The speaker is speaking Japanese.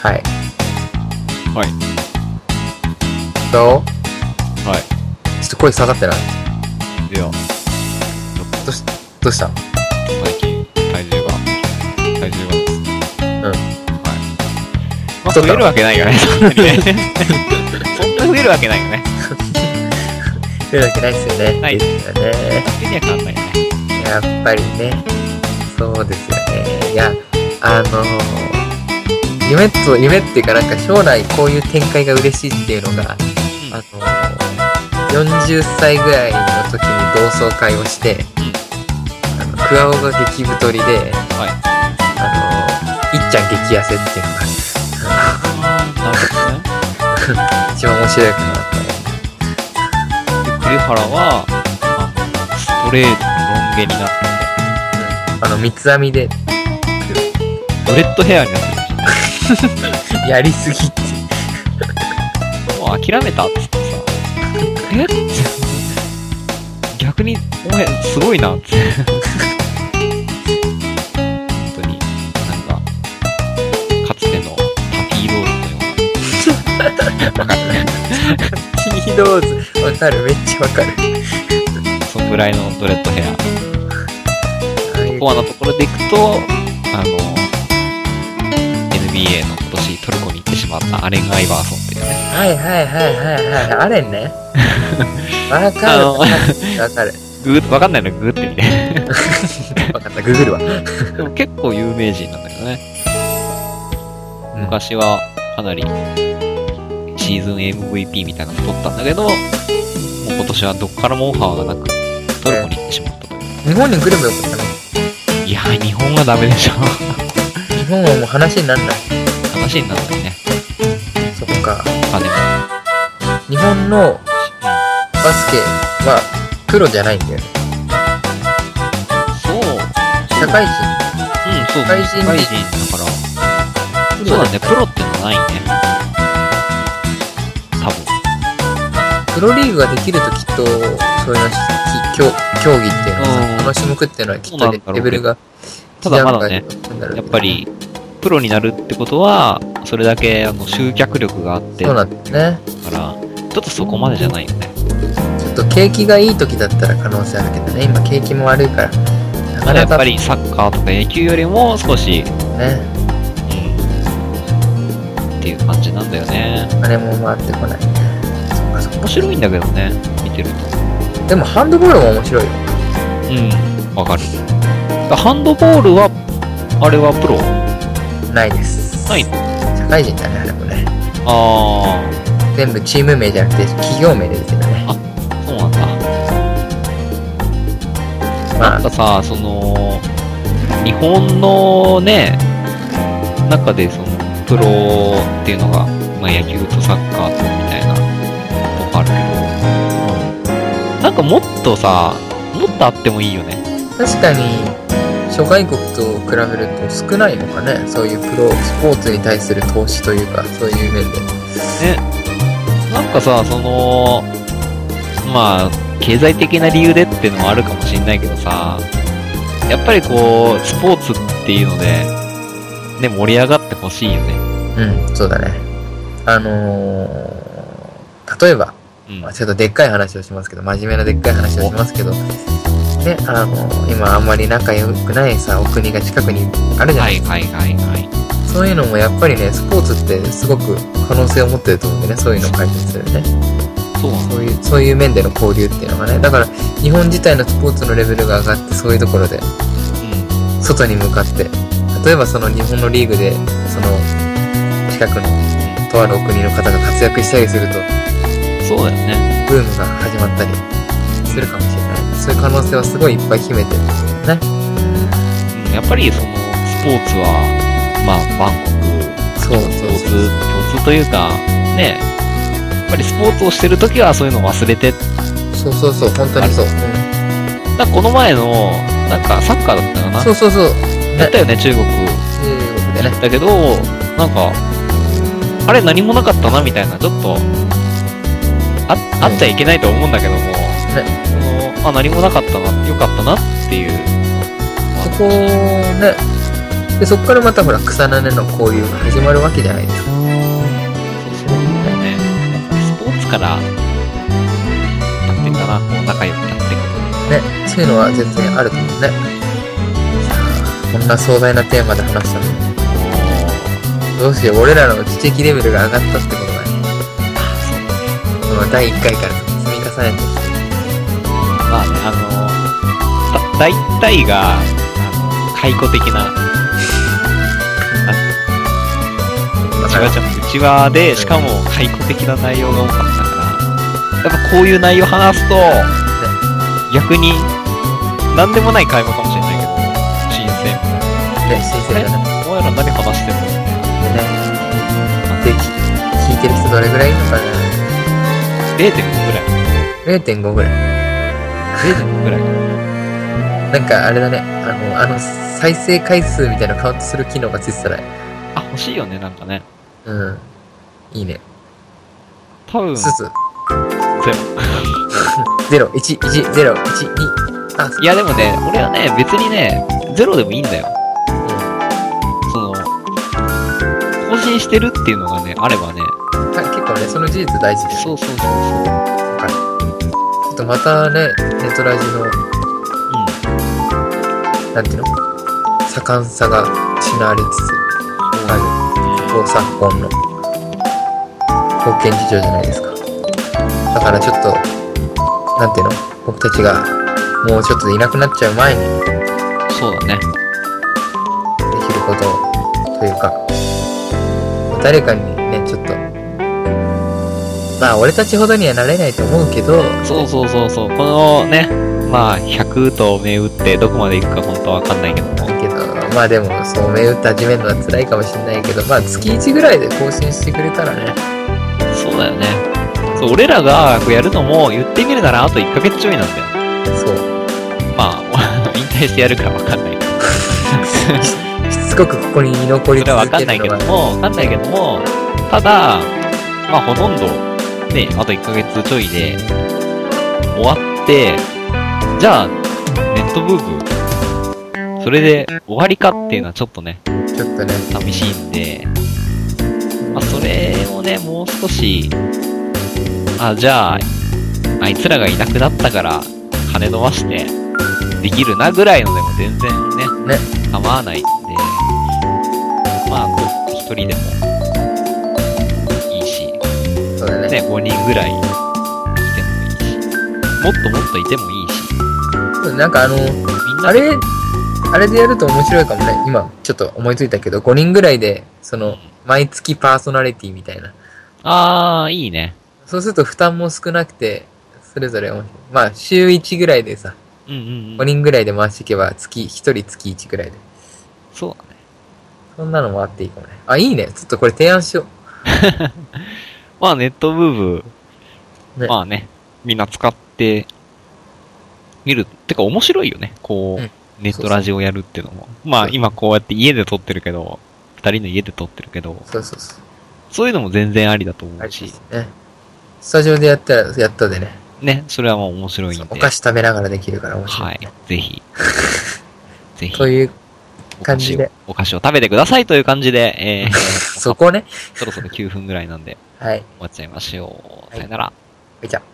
はい。 はい。 どう？ はい。 ちょっと声下がってない？ いや、 どうしたの？ 最近、体重がですね。 うん。 はい。まあ、増えるわけないよね、そんなにね。そんな増えるわけないよね。 増えるわけないっすよね。 ないですよね。 手には変わんないよね。 やっぱりね。そうですよね。いや、夢っていうかなんか将来こういう展開が嬉しいっていうのが、40歳ぐらいの時に同窓会をして、クワオが激太りで、いっちゃん激痩せっていうのが、 なるほどね。 一番面白いかなと思う。 で、栗原は、ストレートのロン毛になって、 三つ編みで、 ドレッドヘアになってる。 やりすぎって。 もう諦めたっつってさ、逆に、お前、すごいなって。本当に、なんか、かつてのパピーローズのような。わかるね。 パピーローズ、わかる、めっちゃわかる。 そんぐらいのドレッドヘア。コアなところでいくと、NBA の今年トルコに行ってしまったアレン・アイバーソンっていうね。 はい、アレンね。わかる。わかる。 わかんないのグーって見て。 わかった、ググるわ。 でも結構有名人なんだけどね。昔はかなりシーズン MVP みたいなの取ったんだけど、もう今年はどっからもオファーがなく、トルコに行ってしまったという。 日本に来ればよかったの？ いや、日本はダメでしょ。 日本はもう話にならない。 話にならないね。 そこか。 金も。 日本のバスケはプロじゃないんだよね。 そう。 社会人。 そう。社会人だから。そうだね、プロってのはないね。多分。 プロリーグができるときっと、そういうの競技っていうのはさ、この種目っていうのはきっとレベルがただまだね、やっぱり、プロになるってことは、それだけ集客力があって。 そうなんですね。 だから、ちょっとそこまでじゃないよね。 ちょっと景気がいい時だったら可能性あるけどね、今景気も悪いから。 まだやっぱりサッカーとか野球よりも少し、 ね。 っていう感じなんだよね。 金も回ってこないね。そっか。 面白いんだけどね、見てると。 でもハンドボールも面白いよ。 わかる。ハンドボールは、あれはプロ？ ないです。 ないの？ 社会人だね、あれもね。全部チーム名じゃなくて企業名で出てるね。 あ、そうなんだ。なんかさ、日本のね、中でプロっていうのが、まあ野球とサッカーとみたいなとこあるけど、なんかもっとさ、もっとあってもいいよね。 確かに、諸外国と比べると少ないのかね、そういうプロスポーツに対する投資というか、そういう面で。 ね。なんかさ、まあ、経済的な理由でっていうのもあるかもしんないけどさ、やっぱりこう、スポーツっていうので、ね、盛り上がってほしいよね。 うん、そうだね。例えば、ちょっとでっかい話をしますけど、真面目なでっかい話をしますけど、ね、今あんまり仲良くないさ、お国が近くにあるじゃないですか。はい。そういうのもやっぱりね、スポーツってすごく可能性を持ってると思うんでね、そういうのを解説するね。そういう面での交流っていうのがね、だから日本自体のスポーツのレベルが上がって、そういうところで、外に向かって、例えばその日本のリーグで、その近くのとあるお国の方が活躍したりすると、 そうだよね。 ブームが始まったりするかもしれない。そういう可能性はすごいいっぱい秘めてるんですよね。 やっぱりスポーツは、まあ、万国共通というか、ね、やっぱりスポーツをしてるときはそういうのを忘れて。 そう、本当にそう。 だこの前の、なんかサッカーだったかな。 そう。 やったよね、中国でね。だけど、なんか、あれ何もなかったなみたいな、ちょっと、あっちゃいけないと思うんだけども、何もなかったな、よかったなっていう。 そこね、 で、そっからまたほら、草の根の交流が始まるわけじゃないですか。 そうだよね。スポーツから、なんていうかな、こう仲良くなっていく。 ね、そういうのは全然あると思うね。こんな壮大なテーマで話したの。どうしよう、俺らの知的レベルが上がったってことだね。この第1回から積み重ねて。 まあね、大体が、解雇的な、うちわで、しかも解雇的な内容が多かったから、やっぱこういう内容話すと、逆に、なんでもない会話かもしれないけど、新鮮みたいな。 ね、新鮮だね。 お前ら何話してんのみたいな。 で、聞いてる人どれぐらいいるのかな？ 0.5 ぐらい。 0.5 ぐらい。 0.5 ぐらい。 なんかあれだね、再生回数みたいなカウントする機能がついてたら。 あ、欲しいよね、なんかね。 うん。いいね。 多分。 0、1、1、0、1、2。あ、 いやでもね、俺はね、別にね、0でもいいんだよ。その、更新してるっていうのがね、あればね。 結構ね、その事実大事です。 そう。 ちょっとまたね、ネトラジの、なんていうの？盛んさが失われつつある、昨今の封建事情じゃないですか。だからちょっと、なんていうの？僕たちがもうちょっといなくなっちゃう前に、 そうだね。 できることというか、誰かにね、ちょっと、まあ俺たちほどにはなれないと思うけど、 そう。このね、まあ100と銘打ってどこまで行くか本当はわかんないけども。 まあでも、そう銘打って始めるのは辛いかもしれないけど、まあ月1ぐらいで更新してくれたらね。 そうだよね。そう、俺らがこうやるのも言ってみるならあと1ヶ月ちょいなんだよ。 そう。 まあ、引退してやるからわかんないけど。 しつこくここに居残り続けるのが。 それはわかんないけども、ただ、まあほとんど、ね、あと1ヶ月ちょいで終わって、じゃあ、ネットブーブー、それで終わりかっていうのはちょっとね、寂しいんで、まあそれをね、もう少し、じゃあ、あいつらがいなくなったから、金伸ばして、できるなぐらいのでも全然ね、構わないんで、まあ、一人でもいいし、 そうだね、 5人ぐらいいてもいいし、もっともっといてもいいし。 なんかあれでやると面白いかもね。今、ちょっと思いついたけど、5人ぐらいで、毎月パーソナリティみたいな。 いいね。 そうすると負担も少なくて、それぞれ面白い。まあ、週1ぐらいでさ、5人ぐらいで回していけば、1人月1ぐらいで。 そうだね。 そんなのもあっていいかもね。いいね。ちょっとこれ提案しよう。 まあ、ネットブーブー、まあね、みんな使ってみる。てか面白いよね。こう、ネットラジオやるっていうのも。まあ、今こうやって家で撮ってるけど、2人の家で撮ってるけど、そういうのも全然ありだと思うし。 ね。スタジオでやったでね。 ね、それはもう面白いんで。 お菓子食べながらできるから面白い、ね。 はい、ぜひ。ぜひ。 という感じで。 お菓子を食べてくださいという感じで、 そこね。 そろそろ9分ぐらいなんで、 はい。 終わっちゃいましょう。さよなら。 じゃあ。